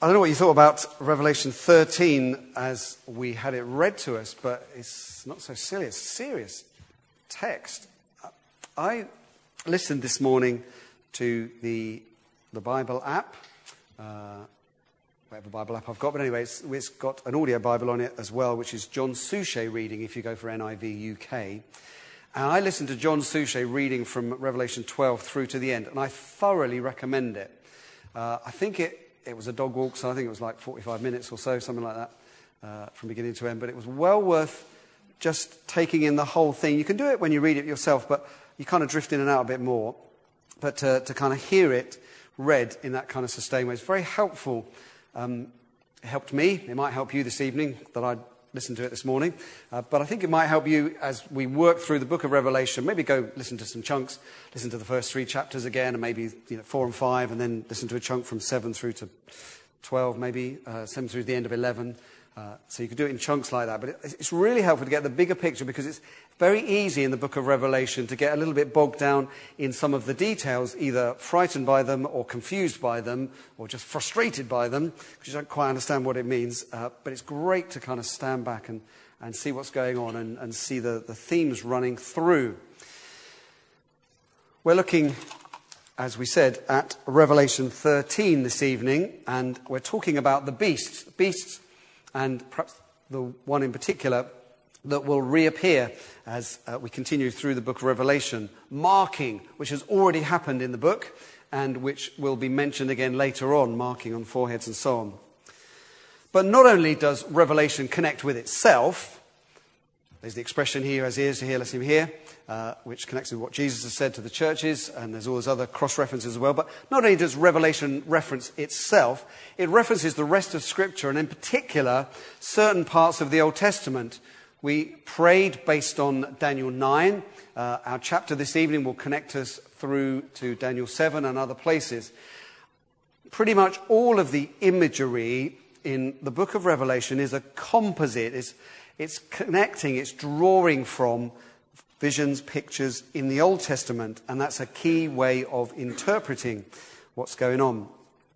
I don't know what you thought about Revelation 13 as we had it read to us, but it's not so silly. It's a serious text. I listened this morning to the Bible app, whatever Bible app I've got, but anyway, it's got an audio Bible on it as well, which is John Suchet reading if you go for NIV UK. And I listened to John Suchet reading from Revelation 12 through to the end, and I thoroughly recommend it. I think it was a dog walk, so I think it was like 45 minutes or so, something like that, from beginning to end. But it was well worth just taking in the whole thing. You can do it when you read it yourself, but you kind of drift in and out a bit more. But to kind of hear it read in that kind of sustained way is very helpful. It helped me. It might help you this evening that I listened to it this morning. But I think it might help you as we work through the book of Revelation. Maybe go listen to some chunks, listen to the first 3 chapters again, and maybe 4 and 5, and then listen to a chunk from 7 through to 12, maybe 7 through to the end of 11. So you could do it in chunks like that. But it's really helpful to get the bigger picture, because it's very easy in the book of Revelation to get a little bit bogged down in some of the details, either frightened by them or confused by them or just frustrated by them, because you don't quite understand what it means. But it's great to kind of stand back and see what's going on and see the themes running through. We're looking, as we said, at Revelation 13 this evening, and we're talking about the beasts, and perhaps the one in particular that will reappear as we continue through the book of Revelation, marking, which has already happened in the book and which will be mentioned again later on, marking on foreheads and so on. But not only does Revelation connect with itself, there's the expression he who has ears to hear, let him hear, which connects with what Jesus has said to the churches, and there's all those other cross-references as well. But not only does Revelation reference itself, it references the rest of Scripture, and in particular, certain parts of the Old Testament. We prayed based on Daniel 9. Our chapter this evening will connect us through to Daniel 7 and other places. Pretty much all of the imagery in the book of Revelation is a composite. It's connecting, it's drawing from visions, pictures in the Old Testament, and that's a key way of interpreting what's going on.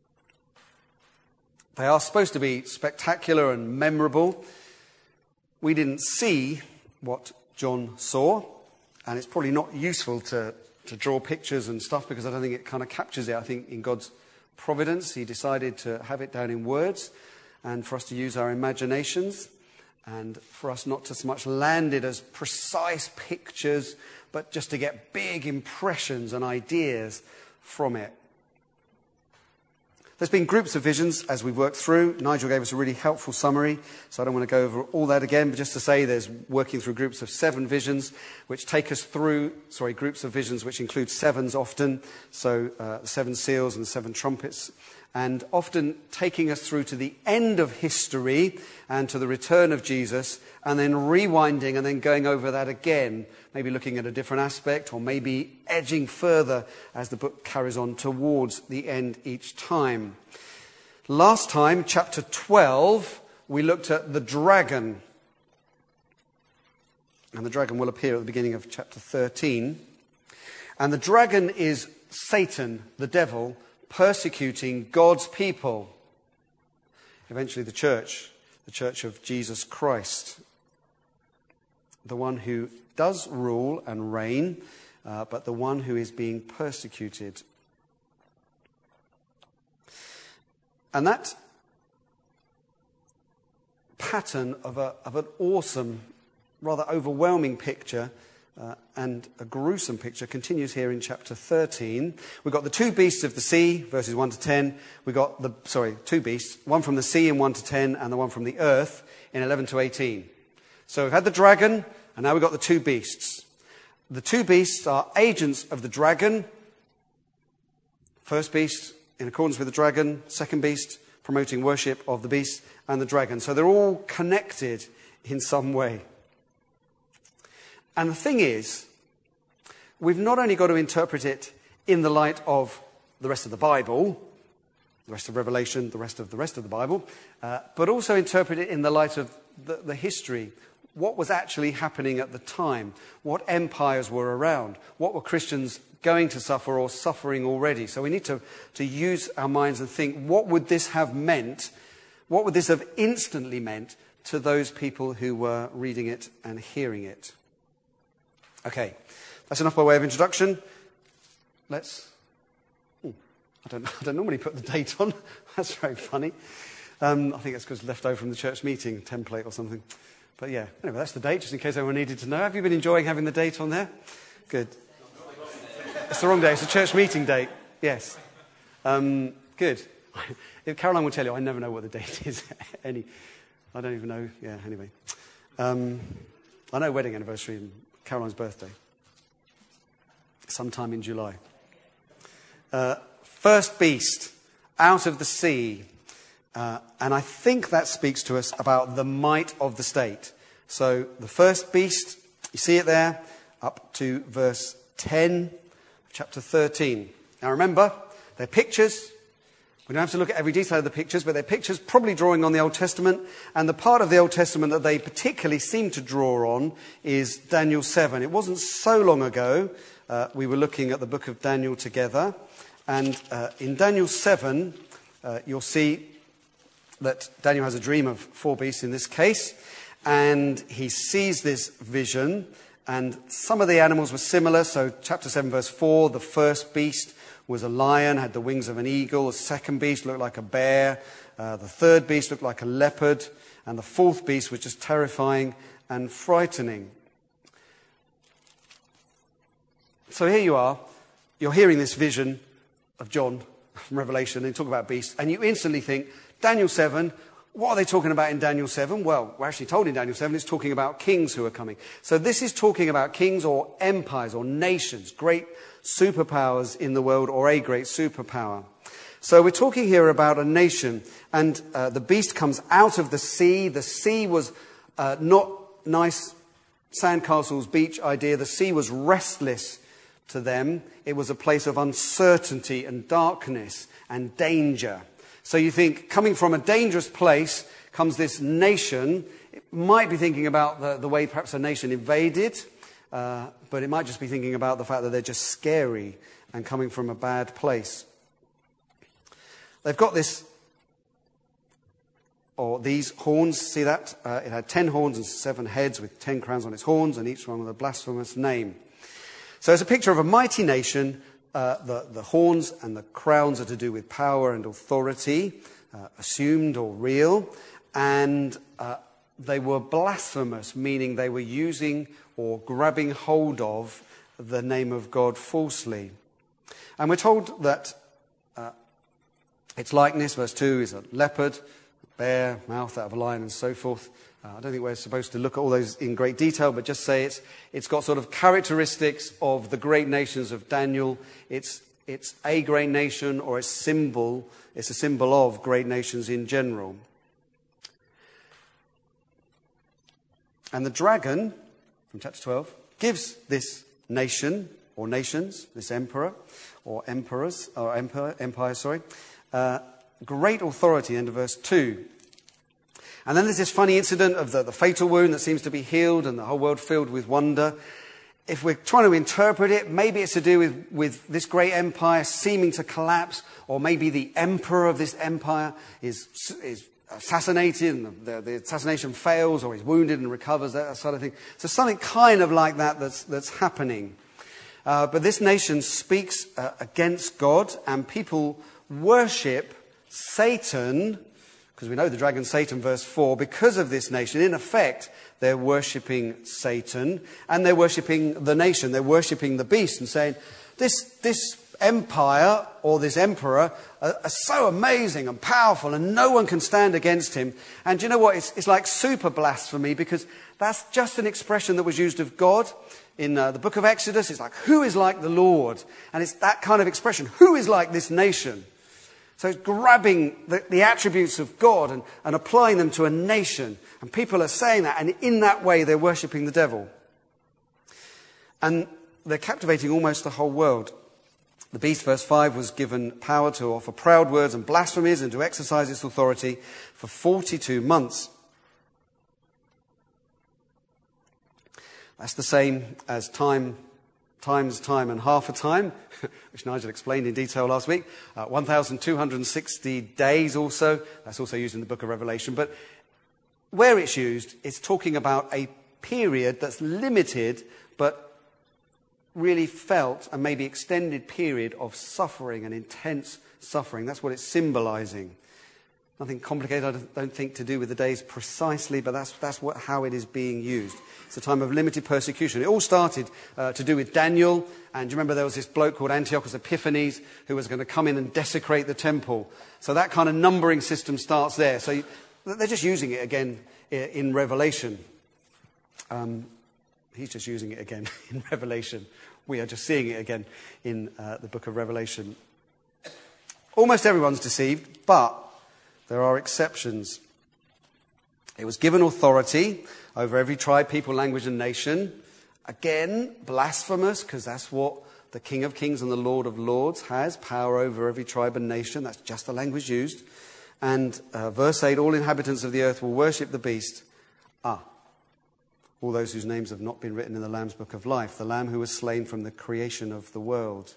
They are supposed to be spectacular and memorable. We didn't see what John saw, and it's probably not useful to draw pictures and stuff, because I don't think it kind of captures it. I think in God's providence, he decided to have it down in words and for us to use our imaginations, and for us not to so much land it as precise pictures, but just to get big impressions and ideas from it. There's been groups of visions as we've worked through. Nigel gave us a really helpful summary, so I don't want to go over all that again, but just to say there's working through groups of 7 visions, which take us through, groups of visions which include 7s often, so the 7 seals and the 7 trumpets, and often taking us through to the end of history and to the return of Jesus, and then rewinding and then going over that again, maybe looking at a different aspect, or maybe edging further as the book carries on towards the end each time. Last time, chapter 12, we looked at the dragon. And the dragon will appear at the beginning of chapter 13. And the dragon is Satan, the devil, persecuting God's people. Eventually the church of Jesus Christ. The one who does rule and reign, but the one who is being persecuted. And that pattern of an awesome, rather overwhelming picture and a gruesome picture continues here in chapter 13. We've got the 2 beasts of the sea, verses 1 to 10. We've got 2 beasts, one from the sea in 1 to 10, and the one from the earth in 11 to 18. So we've had the dragon, and now we've got the 2 beasts. The 2 beasts are agents of the dragon. First beast, in accordance with the dragon. Second beast, promoting worship of the beast and the dragon. So they're all connected in some way. And the thing is, we've not only got to interpret it in the light of the rest of the Bible, the rest of Revelation, the rest of the Bible, but also interpret it in the light of the history, what was actually happening at the time, what empires were around, what were Christians going to suffer or suffering already. So we need to use our minds and think, what would this have meant? What would this have instantly meant to those people who were reading it and hearing it? Okay, that's enough by way of introduction. I don't normally put the date on. That's very funny. I think it's because left over from the church meeting template or something. But yeah, anyway, that's the date, just in case anyone needed to know. Have you been enjoying having the date on there? Good. It's the wrong day. It's a church meeting date. Yes. Good. Caroline will tell you, I never know what the date is. I don't even know. Yeah, anyway. I know wedding anniversary and Caroline's birthday. Sometime in July. First beast, out of the sea. And I think that speaks to us about the might of the state. So the first beast, you see it there, up to verse 10, chapter 13. Now remember, they're pictures. We don't have to look at every detail of the pictures, but they're pictures probably drawing on the Old Testament. And the part of the Old Testament that they particularly seem to draw on is Daniel 7. It wasn't so long ago we were looking at the book of Daniel together. And in Daniel 7, you'll see that Daniel has a dream of 4 beasts in this case, and he sees this vision, and some of the animals were similar. So chapter 7 verse 4, the first beast was a lion, had the wings of an eagle. The second beast looked like a bear. The third beast looked like a leopard, and the fourth beast was just terrifying and frightening. So here you are, you're hearing this vision of John from Revelation, and talk about beasts, and you instantly think, Daniel 7, what are they talking about in Daniel 7? Well, we're actually told in Daniel 7 it's talking about kings who are coming. So this is talking about kings or empires or nations, great superpowers in the world, or a great superpower. So we're talking here about a nation, and the beast comes out of the sea. The sea was not nice sandcastles, beach idea. The sea was restless to them. It was a place of uncertainty and darkness and danger. So you think, coming from a dangerous place comes this nation. It might be thinking about the way perhaps a nation invaded, but it might just be thinking about the fact that they're just scary and coming from a bad place. They've got this, or these horns, see that? It had 10 horns and 7 heads with 10 crowns on its horns, and each one with a blasphemous name. So it's a picture of a mighty nation. The horns and the crowns are to do with power and authority, assumed or real. And they were blasphemous, meaning they were using or grabbing hold of the name of God falsely. And we're told that its likeness, verse 2, is a leopard, a bear, mouth out of a lion, and so forth. I don't think we're supposed to look at all those in great detail, but just say it's got sort of characteristics of the great nations of Daniel. It's a great nation, or it's a symbol of great nations in general. And the dragon, from chapter 12, gives this nation, or nations, this emperor, or emperors, or empire, great authority, end of verse 2. And then there's this funny incident of the fatal wound that seems to be healed and the whole world filled with wonder. If we're trying to interpret it, maybe it's to do with this great empire seeming to collapse, or maybe the emperor of this empire is assassinated and the assassination fails, or he's wounded and recovers, that sort of thing. So something kind of like that that's happening. But this nation speaks against God, and people worship Satan, because we know the dragon Satan, verse 4, because of this nation. In effect, they're worshipping Satan, and they're worshipping the nation. They're worshipping the beast and saying, this empire or this emperor are so amazing and powerful, and no one can stand against him. And do you know what? It's like super blasphemy, because that's just an expression that was used of God. In the book of Exodus, it's like, who is like the Lord? And it's that kind of expression. Who is like this nation? So it's grabbing the attributes of God and applying them to a nation. And people are saying that, and in that way they're worshipping the devil. And they're captivating almost the whole world. The beast, verse 5, was given power to offer proud words and blasphemies and to exercise its authority for 42 months. That's the same as time times time and half a time, which Nigel explained in detail last week. 1,260 days also. That's also used in the book of Revelation. But where it's used, it's talking about a period that's limited but really felt and maybe extended period of suffering and intense suffering. That's what it's symbolizing. Nothing complicated, I don't think, to do with the days precisely, but that's how it is being used. It's a time of limited persecution. It all started to do with Daniel, and do you remember there was this bloke called Antiochus Epiphanes who was going to come in and desecrate the temple. So that kind of numbering system starts there. So they're just using it again in Revelation. He's just using it again in Revelation. We are just seeing it again in the book of Revelation. Almost everyone's deceived, but there are exceptions. It was given authority over every tribe, people, language, and nation. Again, blasphemous, because that's what the King of Kings and the Lord of Lords has, power over every tribe and nation. That's just the language used. And verse 8, all inhabitants of the earth will worship the beast. All those whose names have not been written in the Lamb's book of life, the Lamb who was slain from the creation of the world.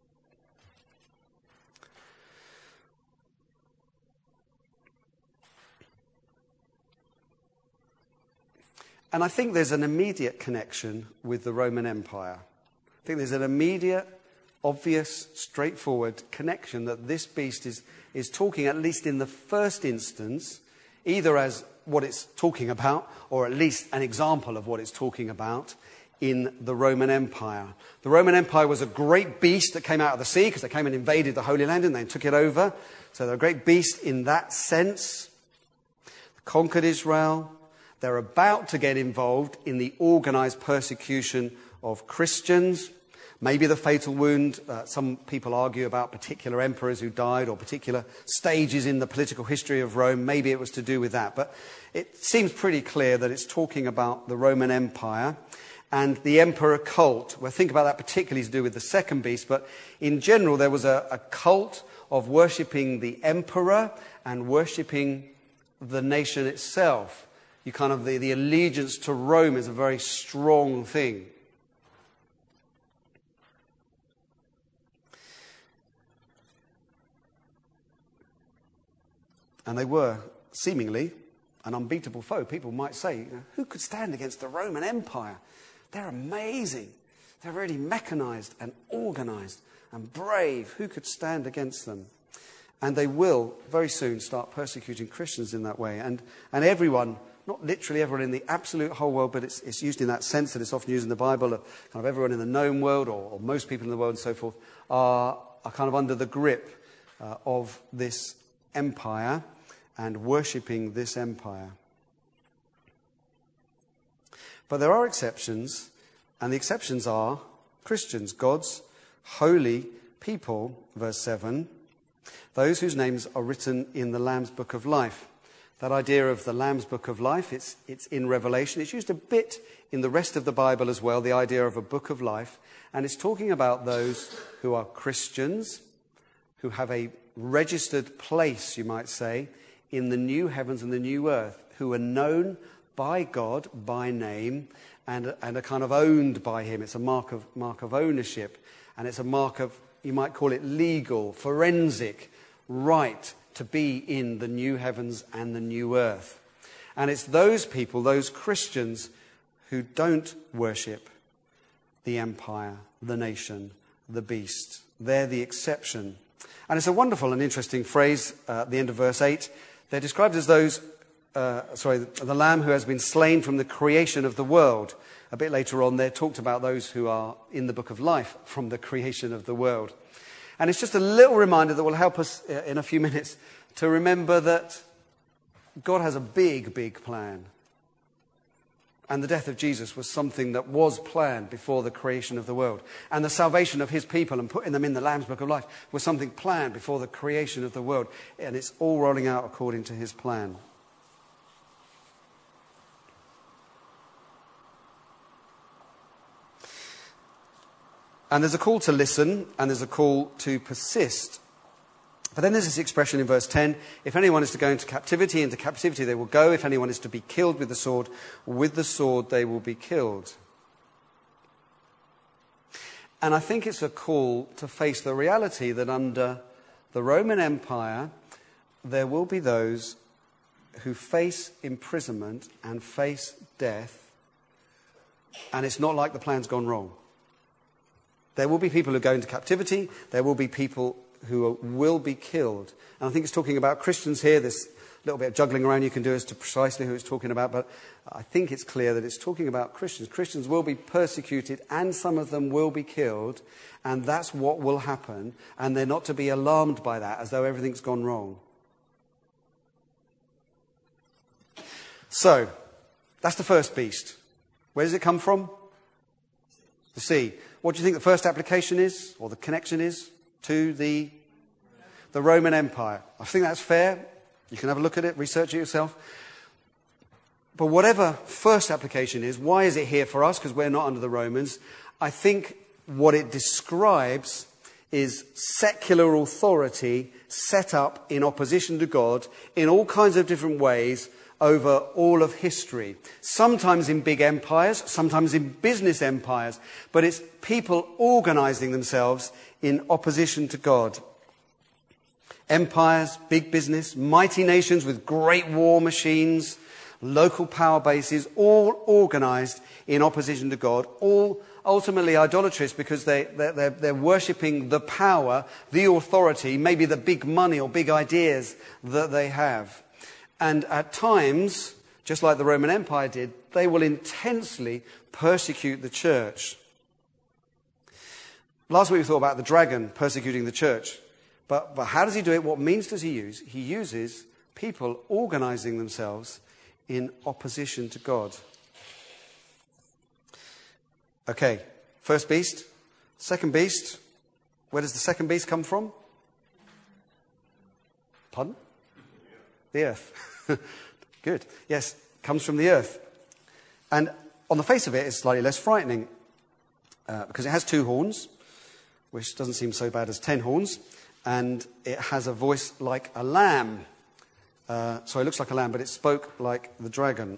And I think there's an immediate connection with the Roman Empire. I think there's an immediate, obvious, straightforward connection that this beast is talking, at least in the first instance, either as what it's talking about, or at least an example of what it's talking about in the Roman Empire. The Roman Empire was a great beast that came out of the sea, because they came and invaded the Holy Land and they took it over. So they're a great beast in that sense. They conquered Israel. They're about to get involved in the organized persecution of Christians. Maybe the fatal wound. Some people argue about particular emperors who died or particular stages in the political history of Rome. Maybe it was to do with that. But it seems pretty clear that it's talking about the Roman Empire and the emperor cult. We'll think about that particularly to do with the second beast. But in general, there was a cult of worshipping the emperor and worshipping the nation itself. You kind of, the allegiance to Rome is a very strong thing. And they were seemingly an unbeatable foe. People might say, who could stand against the Roman Empire? They're amazing. They're really mechanized and organized and brave. Who could stand against them? And they will very soon start persecuting Christians in that way. And everyone, not literally everyone in the absolute whole world, but it's used in that sense that it's often used in the Bible, kind of everyone in the known world or most people in the world and so forth are kind of under the grip of this empire and worshipping this empire. But there are exceptions, and the exceptions are Christians, God's holy people, verse 7, those whose names are written in the Lamb's book of life. That idea of the Lamb's book of life, it's in Revelation. It's used a bit in the rest of the Bible as well, the idea of a book of life. And it's talking about those who are Christians, who have a registered place, you might say, in the new heavens and the new earth, who are known by God by name and are kind of owned by him. It's a mark of ownership, and it's a mark of, you might call it legal, forensic right to be in the new heavens and the new earth. And it's those people, those Christians, who don't worship the empire, the nation, the beast. They're the exception. And it's a wonderful and interesting phrase at the end of verse 8. They're described as those, the Lamb who has been slain from the creation of the world. A bit later on, they're talked about those who are in the book of life from the creation of the world. And it's just a little reminder that will help us in a few minutes to remember that God has a big, big plan. And the death of Jesus was something that was planned before the creation of the world. And the salvation of his people and putting them in the Lamb's book of life was something planned before the creation of the world. And it's all rolling out according to his plan. And there's a call to listen, and there's a call to persist. But then there's this expression in verse 10, if anyone is to go into captivity they will go. If anyone is to be killed with the sword they will be killed. And I think it's a call to face the reality that under the Roman Empire, there will be those who face imprisonment and face death, and it's not like the plan's gone wrong. There will be people who go into captivity. There will be people who will be killed. And I think it's talking about Christians here. There's a little bit of juggling around you can do as to precisely who it's talking about, but I think it's clear that it's talking about Christians. Christians will be persecuted, and some of them will be killed, and that's what will happen, and they're not to be alarmed by that as though everything's gone wrong. So, that's the first beast. Where does it come from? The sea. What do you think the first application is, or the connection is, to the Roman Empire? I think that's fair. You can have a look at it, research it yourself. But whatever first application is, why is it here for us? Because we're not under the Romans. I think what it describes is secular authority set up in opposition to God in all kinds of different ways over all of history. Sometimes in big empires, sometimes in business empires, but it's people organizing themselves in opposition to God. Empires, big business, mighty nations with great war machines, local power bases, all organized in opposition to God, all ultimately idolatrous because they're worshipping the power, the authority, maybe the big money or big ideas that they have. And at times, just like the Roman Empire did, they will intensely persecute the church. Last week we thought about the dragon persecuting the church. But how does he do it? What means does he use? He uses people organizing themselves in opposition to God. Okay, first beast. Second beast. Where does the second beast come from? Pardon? The earth. Good. Yes, comes from the earth. And on the face of it, it's slightly less frightening because it has 2 horns, which doesn't seem so bad as 10 horns. And it has a voice like a lamb. So it looks like a lamb, but it spoke like the dragon.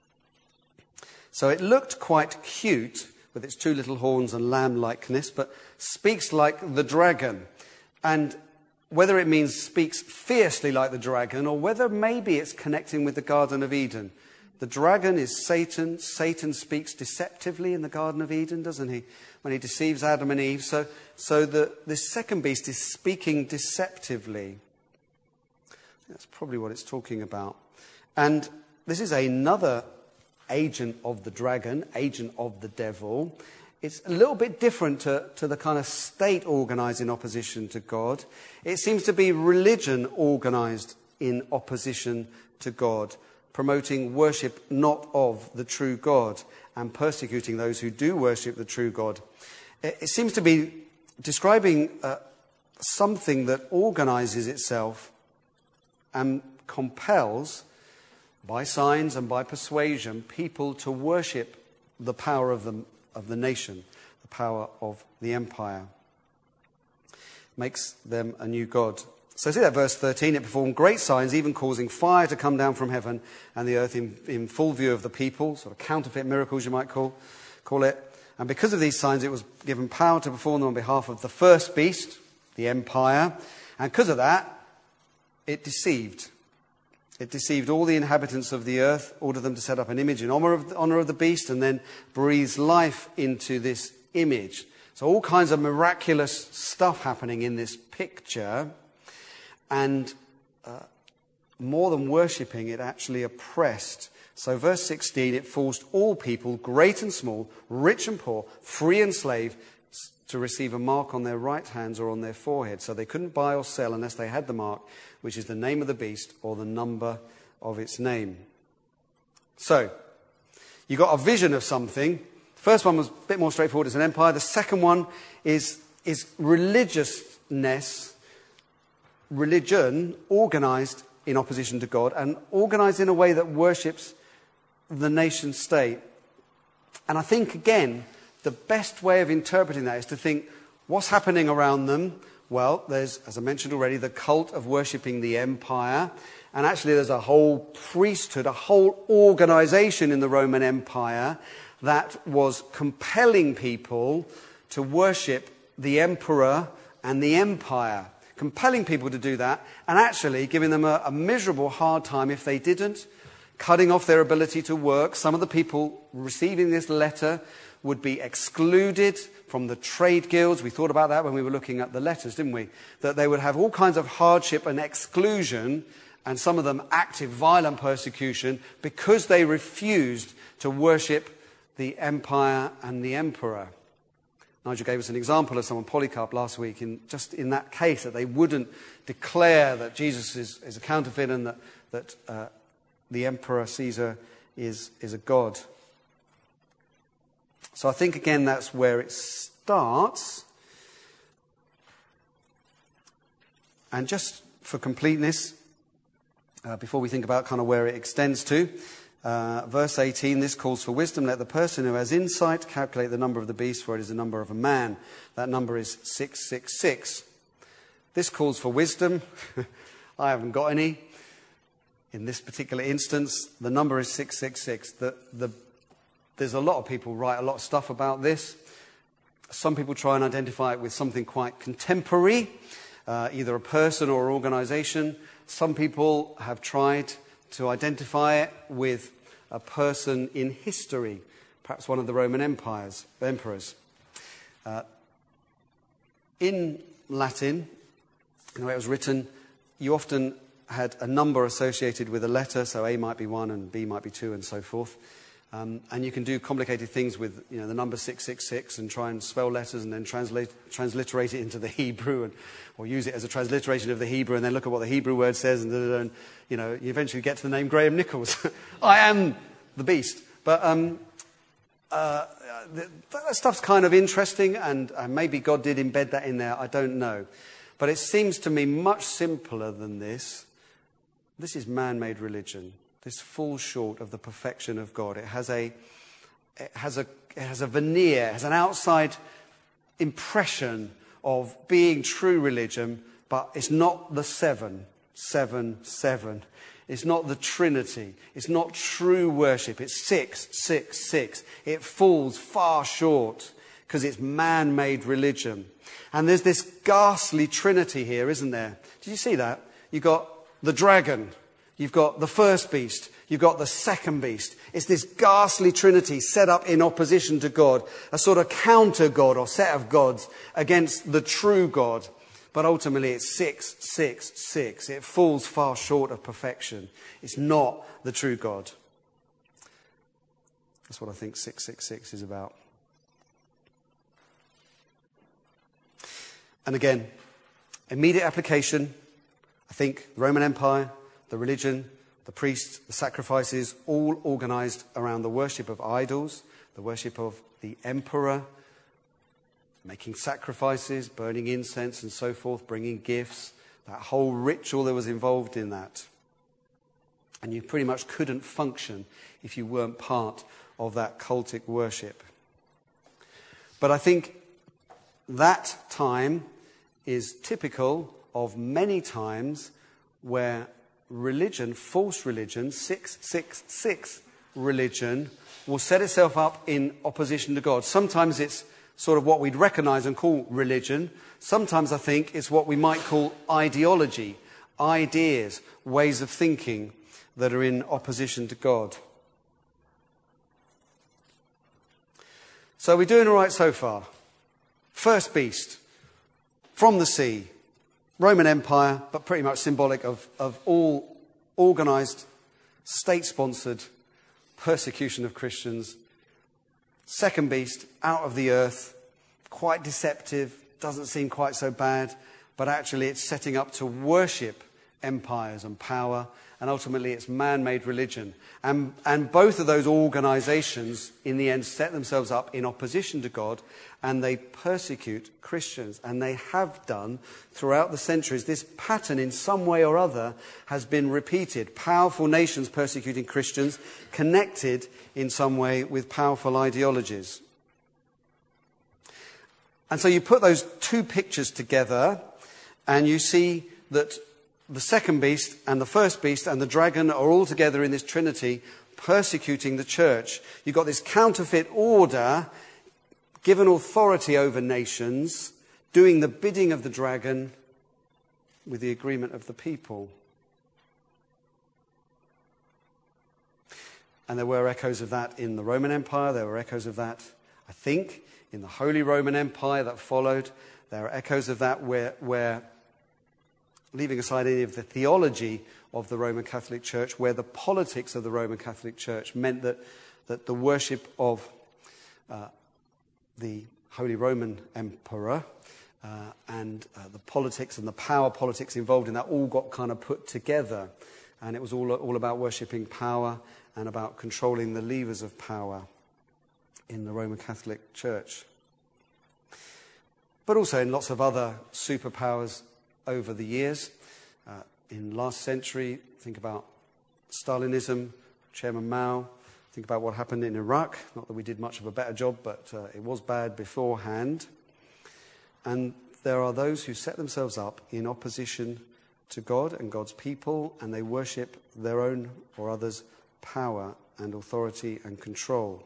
So it looked quite cute with its 2 little horns and lamb-likeness, but speaks like the dragon. And whether it means speaks fiercely like the dragon, or whether maybe it's connecting with the Garden of Eden. The dragon is Satan. Satan speaks deceptively in the Garden of Eden, doesn't he? When he deceives Adam and Eve. So this second beast is speaking deceptively. That's probably what it's talking about. And this is another agent of the dragon, agent of the devil. It's a little bit different to the kind of state organized in opposition to God. It seems to be religion organized in opposition to God, promoting worship not of the true God and persecuting those who do worship the true God. It seems to be describing something that organizes itself and compels, by signs and by persuasion, people to worship the power of the nation, the power of the empire. Makes them a new god. So see that verse 13, it performed great signs, even causing fire to come down from heaven and the earth in full view of the people, sort of counterfeit miracles you might call it. And because of these signs, it was given power to perform them on behalf of the first beast, the empire. And because of that, it deceived. It deceived all the inhabitants of the earth, ordered them to set up an image in honor of the beast, and then breathed life into this image. So all kinds of miraculous stuff happening in this picture. And more than worshipping, it actually oppressed. So verse 16, it forced all people, great and small, rich and poor, free and slave, to receive a mark on their right hands or on their forehead. So they couldn't buy or sell unless they had the mark, which is the name of the beast or the number of its name. So, you got a vision of something. First one was a bit more straightforward, it's an empire. The second one is religiousness, religion organized in opposition to God and organized in a way that worships the nation state. And I think, again, the best way of interpreting that is to think, what's happening around them? Well, there's, as I mentioned already, the cult of worshipping the empire. And actually there's a whole priesthood, a whole organization in the Roman Empire that was compelling people to worship the emperor and the empire, compelling people to do that and actually giving them a miserable hard time if they didn't, cutting off their ability to work. Some of the people receiving this letter would be excluded from the trade guilds. We thought about that when we were looking at the letters, didn't we? That they would have all kinds of hardship and exclusion, and some of them active, violent persecution, because they refused to worship the empire and the emperor. Nigel gave us an example of someone, Polycarp, last week, just in that case, that they wouldn't declare that Jesus is a counterfeit and that the emperor Caesar is a god. So I think, again, that's where it starts. And just for completeness, before we think about kind of where it extends to, verse 18, this calls for wisdom. Let the person who has insight calculate the number of the beast, for it is the number of a man. That number is 666. This calls for wisdom. I haven't got any. In this particular instance, the number is 666. There's a lot of people write a lot of stuff about this. Some people try and identify it with something quite contemporary, either a person or an organization. Some people have tried to identify it with a person in history, perhaps one of the Roman emperors. In Latin, the way it was written, you often had a number associated with a letter, so A might be 1 and B might be 2 and so forth. And you can do complicated things with the number 666 and try and spell letters and then transliterate it into the Hebrew, or use it as a transliteration of the Hebrew and then look at what the Hebrew word says, and you eventually get to the name Graham Nichols. I am the beast. But that stuff's kind of interesting, and maybe God did embed that in there. I don't know. But it seems to me much simpler than this. This is man-made religion. This falls short of the perfection of God. It has a veneer, it has an outside impression of being true religion, but it's not the 7. It's not the Trinity. It's not true worship. It's 666. It falls far short because it's man-made religion. And there's this ghastly Trinity here, isn't there? Did you see that? You've got the dragon. You've got the first beast. You've got the second beast. It's this ghastly Trinity set up in opposition to God, a sort of counter-God or set of gods against the true God. But ultimately it's 666. It falls far short of perfection. It's not the true God. That's what I think 666 is about. And again, immediate application. I think the Roman Empire, the religion, the priests, the sacrifices, all organized around the worship of idols, the worship of the emperor, making sacrifices, burning incense and so forth, bringing gifts, that whole ritual that was involved in that. And you pretty much couldn't function if you weren't part of that cultic worship. But I think that time is typical of many times where religion, false religion, 666 religion, will set itself up in opposition to God. Sometimes it's sort of what we'd recognize and call religion. Sometimes I think it's what we might call ideology, ideas, ways of thinking that are in opposition to God. So we're doing all right so far. First beast, from the sea, Roman Empire, but pretty much symbolic of all organized, state-sponsored persecution of Christians. Second beast, out of the earth, quite deceptive, doesn't seem quite so bad, but actually it's setting up to worship empires and power, and ultimately it's man-made religion. And both of those organizations, in the end, set themselves up in opposition to God, and they persecute Christians. And they have done throughout the centuries. This pattern, in some way or other, has been repeated. Powerful nations persecuting Christians, connected in some way with powerful ideologies. And so you put those two pictures together, and you see that the second beast and the first beast and the dragon are all together in this trinity persecuting the church. You've got this counterfeit order given authority over nations, doing the bidding of the dragon with the agreement of the people. And there were echoes of that in the Roman Empire. There were echoes of that, I think, in the Holy Roman Empire that followed. There are echoes of that where leaving aside any of the theology of the Roman Catholic Church, where the politics of the Roman Catholic Church meant that the worship of the Holy Roman Emperor and the politics and the power politics involved in that all got kind of put together. And it was all about worshipping power and about controlling the levers of power in the Roman Catholic Church. But also in lots of other superpowers over the years. In last century, think about Stalinism, Chairman Mao. Think about what happened in Iraq. Not that we did much of a better job, but it was bad beforehand. And there are those who set themselves up in opposition to God and God's people, and they worship their own or others' power and authority and control.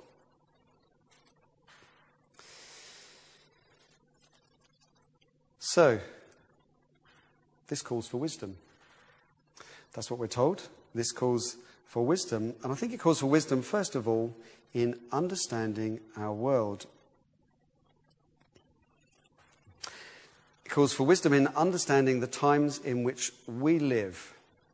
So, this calls for wisdom. That's what we're told. This calls for wisdom. And I think it calls for wisdom, first of all, in understanding our world. It calls for wisdom in understanding the times in which we live.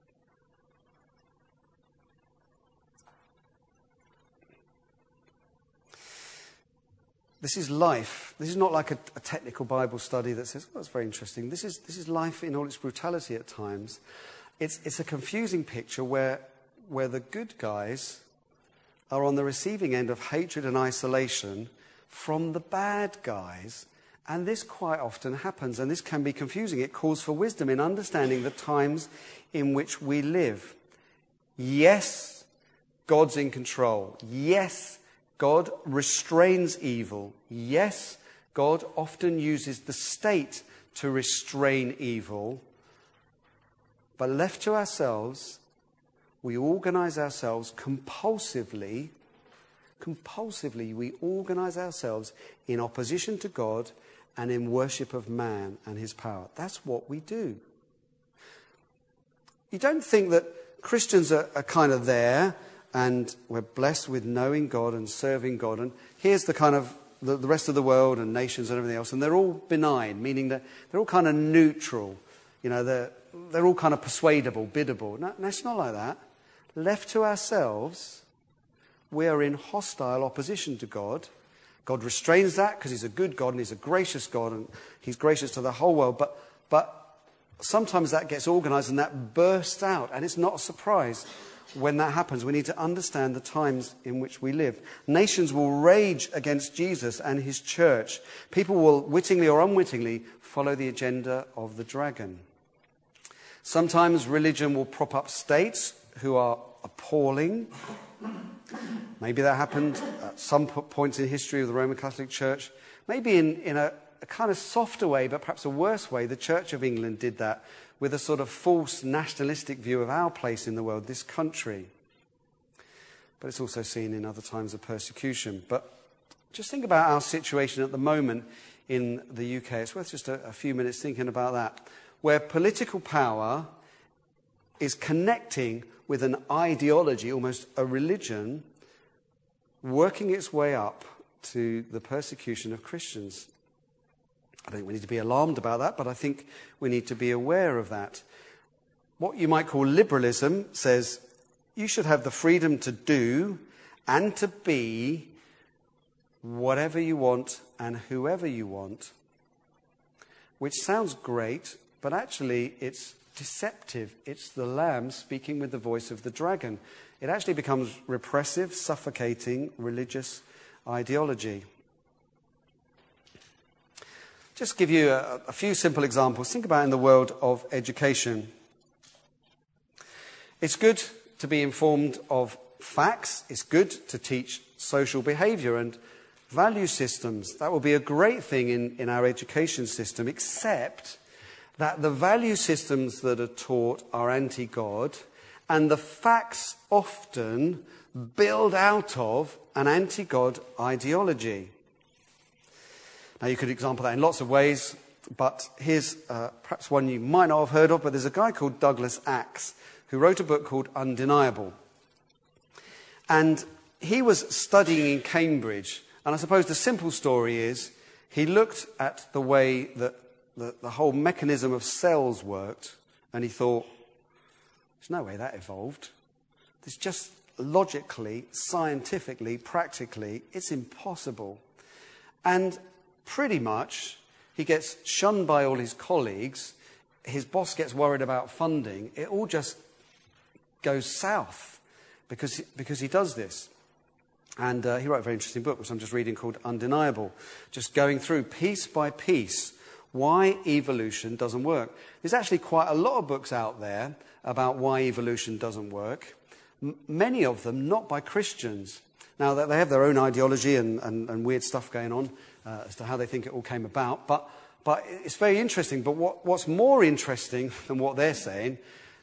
This is life. This is not like a technical Bible study that says, oh, that's very interesting. This is life in all its brutality at times. It's a confusing picture where the good guys are on the receiving end of hatred and isolation from the bad guys. And this quite often happens, and this can be confusing. It calls for wisdom in understanding the times in which we live. Yes, God's in control. Yes, God restrains evil. Yes, God often uses the state to restrain evil. But left to ourselves, we organize ourselves compulsively. Compulsively, we organize ourselves in opposition to God and in worship of man and his power. That's what we do. You don't think that Christians are kind of there and we're blessed with knowing God and serving God, and here's the kind of the rest of the world and nations and everything else, and they're all benign, meaning that they're all kind of neutral. You know, they're all kind of persuadable, biddable. No, it's not like that. Left to ourselves, we are in hostile opposition to God. God restrains that because he's a good God and he's a gracious God and he's gracious to the whole world. But sometimes that gets organized and that bursts out, and it's not a surprise when that happens. We need to understand the times in which we live. Nations will rage against Jesus and his church. People will, wittingly or unwittingly, follow the agenda of the dragon. Sometimes religion will prop up states who are appalling. Maybe that happened at some point in history of the Roman Catholic Church. Maybe in a kind of softer way, but perhaps a worse way, the Church of England did that with a sort of false nationalistic view of our place in the world, this country. But it's also seen in other times of persecution. But just think about our situation at the moment in the UK. It's worth just a few minutes thinking about that, where political power is connecting with an ideology, almost a religion, working its way up to the persecution of Christians. I don't think we need to be alarmed about that, but I think we need to be aware of that. What you might call liberalism says you should have the freedom to do and to be whatever you want and whoever you want, which sounds great, but actually it's deceptive. It's the lamb speaking with the voice of the dragon. It actually becomes repressive, suffocating religious ideology. Just give you a few simple examples. Think about in the world of education. It's good to be informed of facts. It's good to teach social behaviour and value systems. That will be a great thing in our education system, except that the value systems that are taught are anti-God, and the facts often build out of an anti-God ideology. Now, you could example that in lots of ways, but here's perhaps one you might not have heard of, but there's a guy called Douglas Axe who wrote a book called Undeniable. And he was studying in Cambridge, and I suppose the simple story is he looked at the way that the whole mechanism of cells worked, and he thought, there's no way that evolved. There's just logically, scientifically, practically, it's impossible. And pretty much, he gets shunned by all his colleagues, his boss gets worried about funding, it all just goes south because he does this. And he wrote a very interesting book, which I'm just reading, called Undeniable, just going through piece by piece why evolution doesn't work. There's actually quite a lot of books out there about why evolution doesn't work, many of them not by Christians. Now, they have their own ideology and weird stuff going on as to how they think it all came about, but it's very interesting. But what's more interesting than what they're saying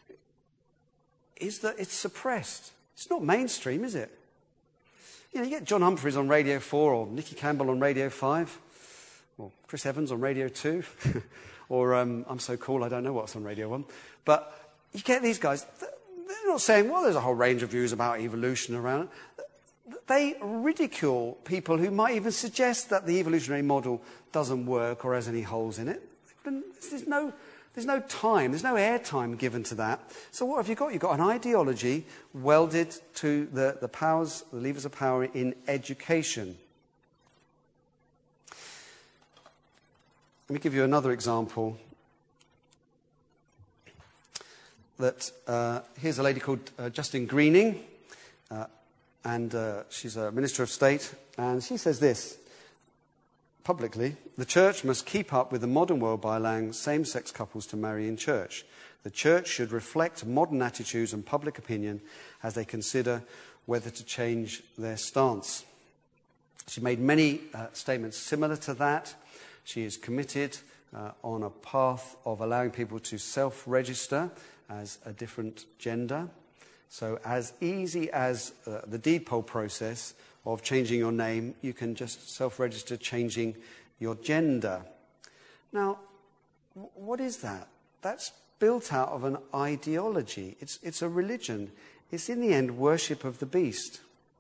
is that it's suppressed. It's not mainstream, is it? You get John Humphreys on Radio 4 or Nicky Campbell on Radio 5 or Chris Evans on Radio 2 or I'm So Cool, I don't know what's on Radio 1. But you get these guys, they're not saying, well, there's a whole range of views about evolution around it. They ridicule people who might even suggest that the evolutionary model doesn't work or has any holes in it. There's no time, there's no airtime given to that. So what have you got? You've got an ideology welded to the levers of power in education. Let me give you another example. Here's a lady called Justine Greening, and she's a Minister of State, and she says this publicly: the church must keep up with the modern world by allowing same-sex couples to marry in church. The church should reflect modern attitudes and public opinion as they consider whether to change their stance. She made many statements similar to that. She is committed on a path of allowing people to self-register as a different gender. So as easy as the deed poll process of changing your name, you can just self-register changing your gender. Now, what is that? That's built out of an ideology. It's a religion. It's in the end worship of the beast.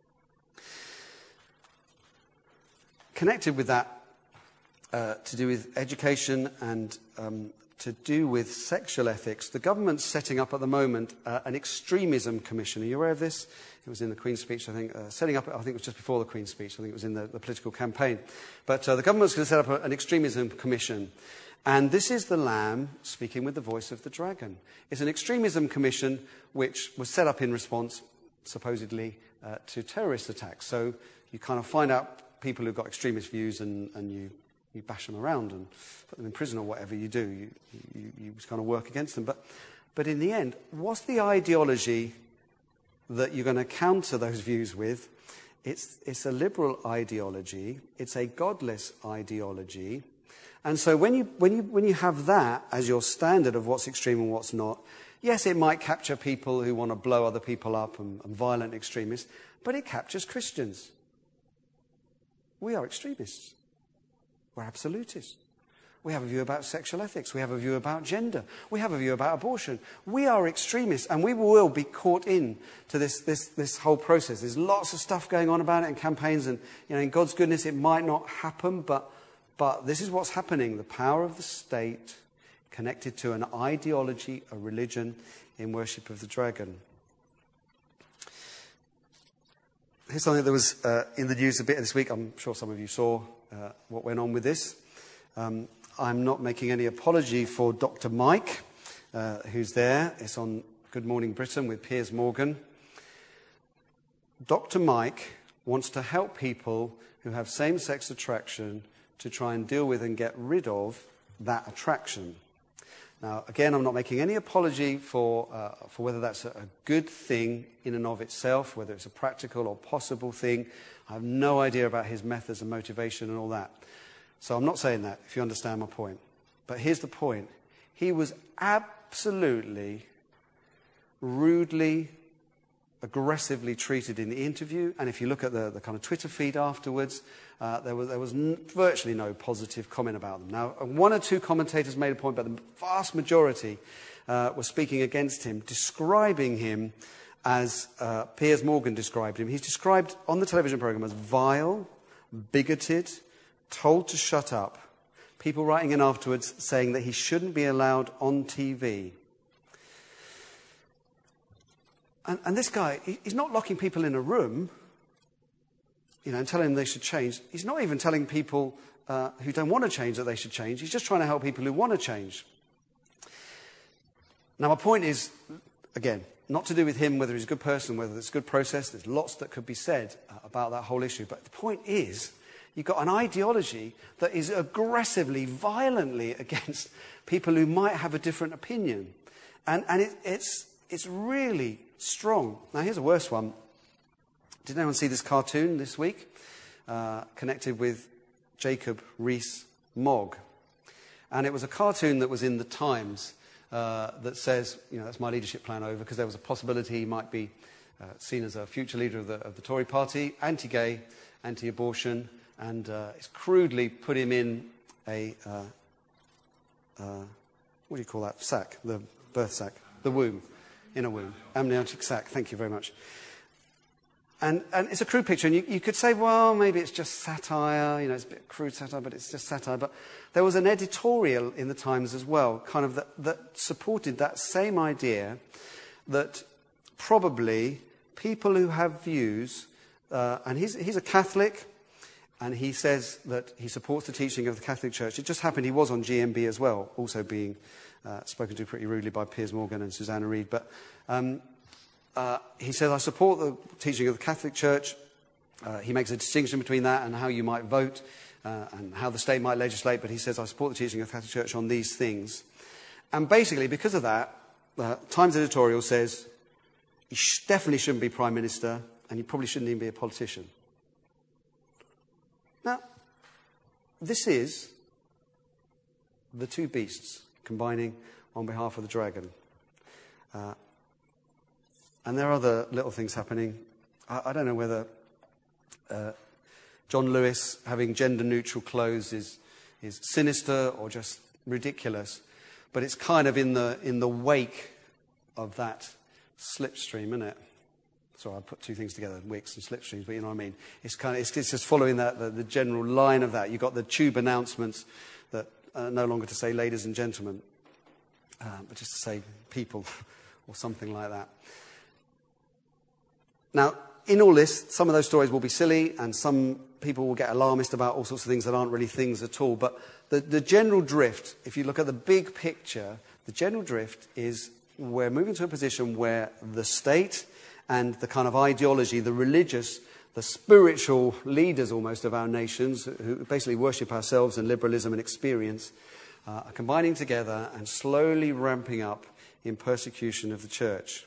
Connected with that, to do with education and to do with sexual ethics, the government's setting up at the moment an extremism commission. Are you aware of this? It was in the Queen's speech, I think. Setting up, I think it was just before the Queen's speech. I think it was in the political campaign. But the government's going to set up an extremism commission. And this is the Lamb speaking with the voice of the dragon. It's an extremism commission which was set up in response, supposedly, to terrorist attacks. So you kind of find out people who've got extremist views and you bash them around and put them in prison or whatever you do. You kind of work against them. But in the end, what's the ideology that you're going to counter those views with? It's a liberal ideology. It's a godless ideology. And so when you have that as your standard of what's extreme and what's not, yes, it might capture people who want to blow other people up and violent extremists, but it captures Christians. We are extremists. We're absolutists. We have a view about sexual ethics. We have a view about gender. We have a view about abortion. We are extremists, and we will be caught in to this whole process. There's lots of stuff going on about it in campaigns, and in God's goodness, it might not happen, but this is what's happening. The power of the state connected to an ideology, a religion, in worship of the dragon. Here's something that was in the news a bit this week. I'm sure some of you saw what went on with this. I'm not making any apology for Dr. Mike, who's there. It's on Good Morning Britain with Piers Morgan. Dr. Mike wants to help people who have same-sex attraction to try and deal with and get rid of that attraction. Now, again, I'm not making any apology for whether that's a good thing in and of itself, whether it's a practical or possible thing. I have no idea about his methods and motivation and all that. So I'm not saying that, if you understand my point. But here's the point. He was absolutely, rudely, aggressively treated in the interview, and if you look at the kind of Twitter feed afterwards, there was virtually no positive comment about them. Now, one or two commentators made a point, but the vast majority were speaking against him, describing him as Piers Morgan described him. He's described on the television program as vile, bigoted, told to shut up. People writing in afterwards saying that he shouldn't be allowed on TV. And this guy, he's not locking people in a room, and telling them they should change. He's not even telling people who don't want to change that they should change. He's just trying to help people who want to change. Now, my point is, again, not to do with him, whether he's a good person, whether it's a good process. There's lots that could be said about that whole issue. But the point is, you've got an ideology that is aggressively, violently against people who might have a different opinion. And it's really strong. Now, here's a worse one. Did anyone see this cartoon this week? Connected with Jacob Rees-Mogg. And it was a cartoon that was in the Times that says, that's my leadership plan over, because there was a possibility he might be seen as a future leader of the Tory party, anti-gay, anti-abortion, and it's crudely put him in a, what do you call that, sack, the birth sack, the womb, in a womb, amniotic sac, thank you very much. And it's a crude picture, and you could say, well, maybe it's just satire, it's a bit crude satire, but it's just satire. But there was an editorial in the Times as well, kind of that supported that same idea that probably people who have views, and he's a Catholic, and he says that he supports the teaching of the Catholic Church. It just happened he was on GMB as well, also being spoken to pretty rudely by Piers Morgan and Susanna Reid. But he says, I support the teaching of the Catholic Church. He makes a distinction between that and how you might vote and how the state might legislate. But he says, I support the teaching of the Catholic Church on these things. And basically, because of that, Times editorial says he definitely shouldn't be Prime Minister, and he probably shouldn't even be a politician. Now, this is the two beasts combining on behalf of the dragon. And there are other little things happening. I don't know whether John Lewis having gender-neutral clothes is sinister or just ridiculous, but it's kind of in the wake of that slipstream, isn't it? Sorry, I put two things together, wicks and slipstreams, but you know what I mean. It's just following the general line of that. You've got the tube announcements that are no longer to say ladies and gentlemen, but just to say people or something like that. Now, in all this, some of those stories will be silly, and some people will get alarmist about all sorts of things that aren't really things at all. But the general drift, if you look at the big picture, the general drift is we're moving to a position where the state and the kind of ideology, the religious, the spiritual leaders almost of our nations, who basically worship ourselves and liberalism and experience, are combining together and slowly ramping up in persecution of the church.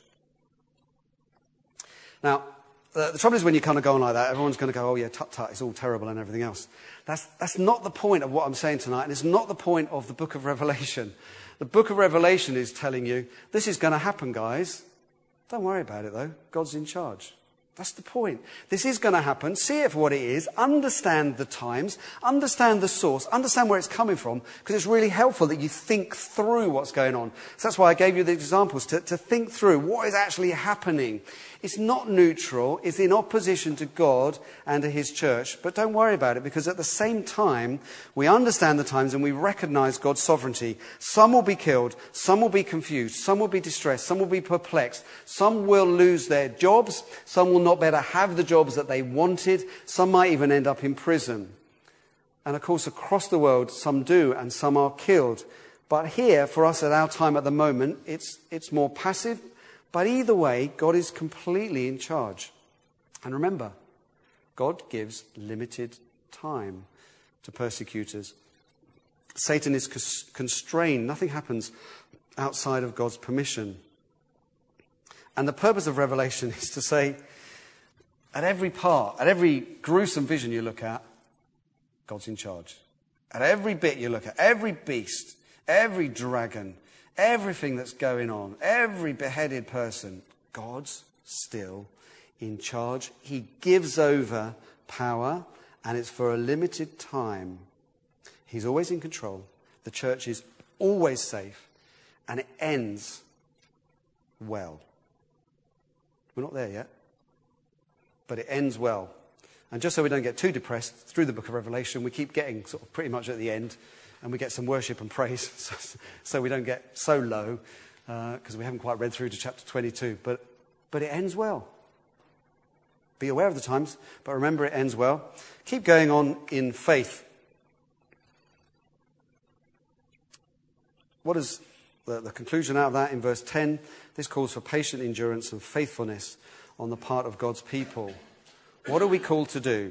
Now, the trouble is when you kind of go on like that, everyone's going to go, oh yeah, tut-tut, it's all terrible and everything else. That's not the point of what I'm saying tonight, and it's not the point of the book of Revelation. The book of Revelation is telling you, this is going to happen, guys. Don't worry about it, though. God's in charge. That's the point. This is going to happen. See it for what it is. Understand the times. Understand the source. Understand where it's coming from. Because it's really helpful that you think through what's going on. So that's why I gave you the examples, to think through what is actually happening. It's not neutral. It's in opposition to God and to his church. But don't worry about it, because at the same time, we understand the times and we recognize God's sovereignty. Some will be killed. Some will be confused. Some will be distressed. Some will be perplexed. Some will lose their jobs. Some will not better have the jobs that they wanted. Some might even end up in prison. And of course, across the world, some do, and some are killed. But here, for us at our time at the moment, it's more passive. But either way, God is completely in charge. And remember, God gives limited time to persecutors. Satan is constrained. Nothing happens outside of God's permission. And the purpose of Revelation is to say, at every part, at every gruesome vision you look at, God's in charge. At every bit you look at, every beast, every dragon, everything that's going on, every beheaded person, God's still in charge. He gives over power, and it's for a limited time. He's always in control. The church is always safe, and it ends well. We're not there yet, but it ends well. And just so we don't get too depressed, through the book of Revelation, we keep getting sort of pretty much at the end, and we get some worship and praise, so we don't get so low, because we haven't quite read through to chapter 22. But it ends well. Be aware of the times, but remember it ends well. Keep going on in faith. What is the conclusion out of that in verse 10? This calls for patient endurance and faithfulness on the part of God's people. What are we called to do?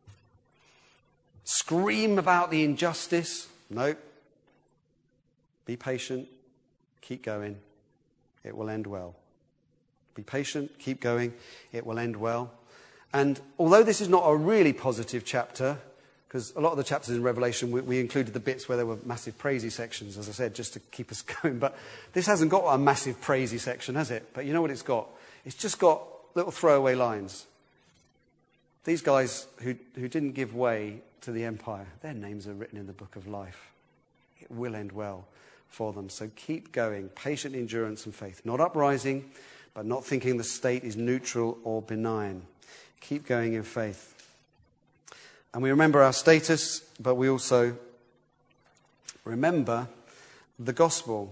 Scream about the injustice? No. Be patient. Keep going. It will end well. Be patient. Keep going. It will end well. And although this is not a really positive chapter, because a lot of the chapters in Revelation, we included the bits where there were massive praisey sections, as I said, just to keep us going. But this hasn't got a massive praisey section, has it? But you know what it's got? It's just got little throwaway lines. These guys who didn't give way to the empire, their names are written in the book of life. It will end well for them. So keep going. Patient endurance and faith. Not uprising, but not thinking the state is neutral or benign. Keep going in faith. And we remember our status, but we also remember the gospel.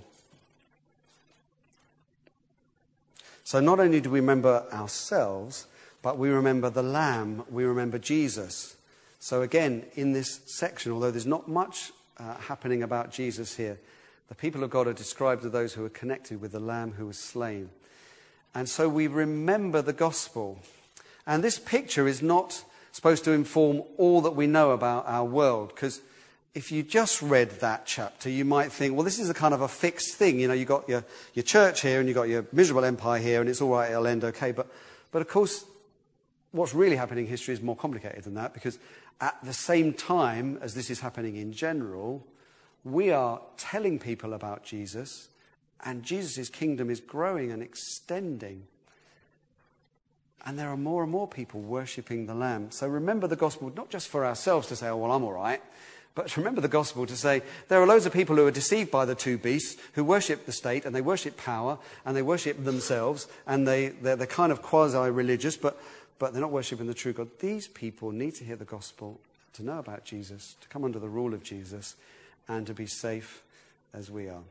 So not only do we remember ourselves, but we remember the Lamb, we remember Jesus. So again, in this section, although there's not much happening about Jesus here, the people of God are described as those who are connected with the Lamb who was slain. And so we remember the gospel. And this picture is not supposed to inform all that we know about our world, because if you just read that chapter, you might think, well, this is a kind of a fixed thing. You know, you've got your church here and you've got your miserable empire here, and it's all right, it'll end okay. But of course, what's really happening in history is more complicated than that, because at the same time as this is happening in general, we are telling people about Jesus, and Jesus' kingdom is growing and extending. And there are more and more people worshipping the Lamb. So remember the gospel, not just for ourselves to say, oh, well, I'm all right, but remember the gospel to say there are loads of people who are deceived by the two beasts, who worship the state, and they worship power, and they worship themselves, and they're kind of quasi-religious, but they're not worshipping the true God. These people need to hear the gospel, to know about Jesus, to come under the rule of Jesus, and to be safe as we are.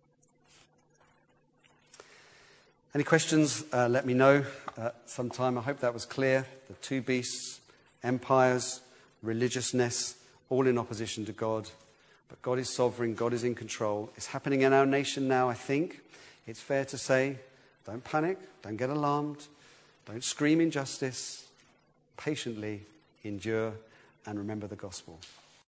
Any questions, let me know sometime. I hope that was clear. The two beasts, empires, religiousness, all in opposition to God. But God is sovereign, God is in control. It's happening in our nation now, I think. It's fair to say, don't panic, don't get alarmed, don't scream injustice. Patiently endure and remember the gospel.